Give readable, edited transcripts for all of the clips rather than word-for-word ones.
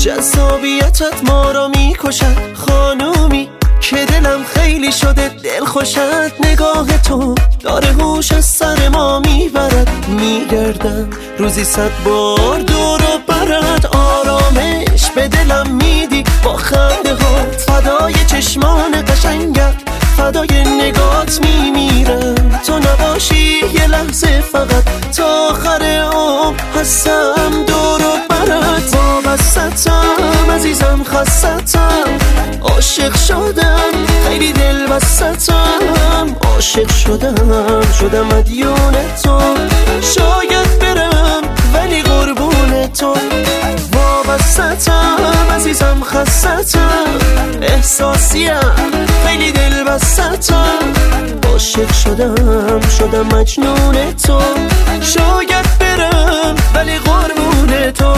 جذابیتت ما را میکشد خانومی که دلم خیلی شده دل خوشت. نگاه تو داره هوش از سر ما میبرد، میگردم روزی 100 بار دور و برد. آرامش به دلم میدی با خنده ها، فدای چشمان قشنگت، فدای نگات میمیرم. تو نباشی یه لحظه فقط تا آخر عمر هستم دور و برد. وابستم عزیزم خستم، عاشق شدم خیلی دل بستم. عاشق شدم مدیون تو، شاید برم ولی قربون تو. وابستم عزیزم خستم، احساسیم خیلی دل بستم. عاشق شدم مجنون تو، شاید برم ولی قربون تو.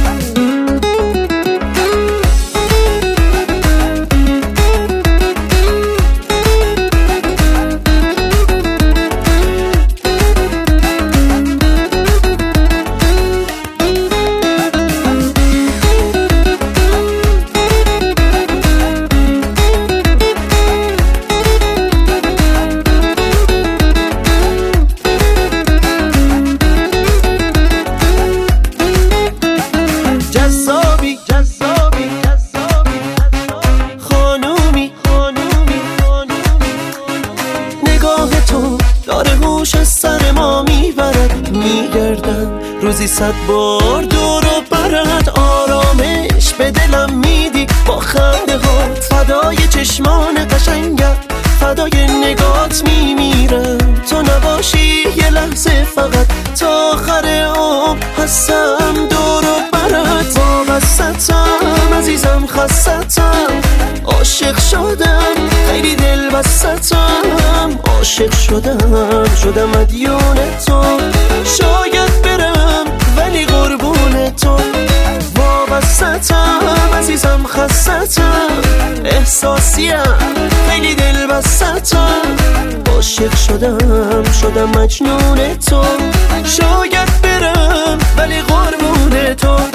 داره هوش از سر ما میبرد، میگردم روزی 100 بار دور و برد. آرامش به دلم میدی با خنده ها، فدای چشمان قشنگت، فدای نگات میمیرم. تو نباشی یه لحظه فقط تا آخر عمر هستم دور و برد. وابستم عزیزم خستم، عاشق شدم خیلی دل بستم. عاشق شدم مدیون تو، شاید برم ولی قربون تو. وابستم عزیزم خستم، احساسیم خیلی دل بستم. عاشق شدم مجنون تو، شاید برم ولی قربون تو.